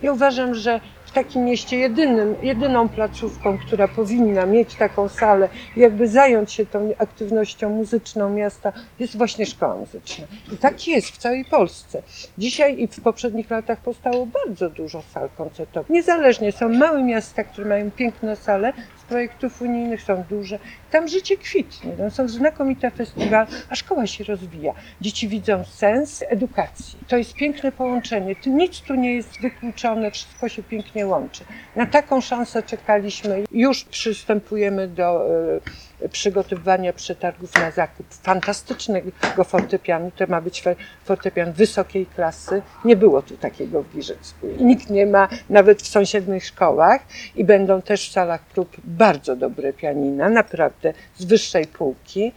Ja uważam, że w takim mieście jedyną placówką, która powinna mieć taką salę i jakby zająć się tą aktywnością muzyczną miasta, jest właśnie szkoła muzyczna. I tak jest w całej Polsce. Dzisiaj i w poprzednich latach powstało bardzo dużo sal koncertowych. Niezależnie, są małe miasta, które mają piękne sale, z projektów unijnych są duże. Tam życie kwitnie, tam są znakomite festiwale, a szkoła się rozwija. Dzieci widzą sens edukacji. To jest piękne połączenie. Nic tu nie jest wykluczone, wszystko się pięknie łączy. Na taką szansę czekaliśmy. Już przystępujemy do przygotowywania przetargów na zakup fantastycznego fortepianu. To ma być fortepian wysokiej klasy. Nie było tu takiego w Giżycku. Nikt nie ma, nawet w sąsiednich szkołach. I będą też w salach prób bardzo dobre pianina, naprawdę z wyższej półki.